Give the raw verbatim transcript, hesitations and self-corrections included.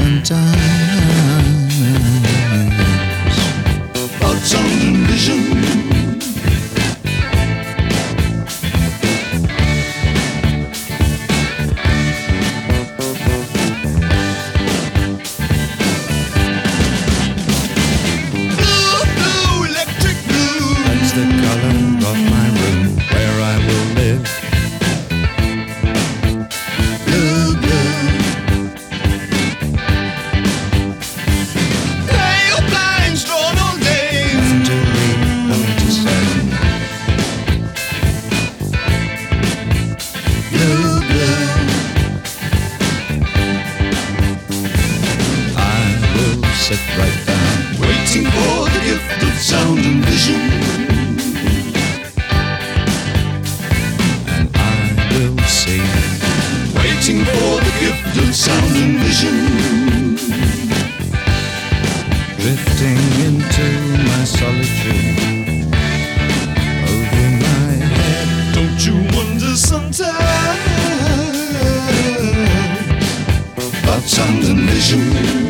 sometimes about sound and vision. Blue, blue, electric blue, that's the color of my room where I will live. Blue, blue, pale blinds drawn all day. Nothing to read, nothing to say. Blue, blue, I will sit right down, waiting for the gift of sound and vision. And I will sing, waiting for the gift of sound and vision. Drifting into my solitude, over my head. Don't you wonder sometimes about sound and vision?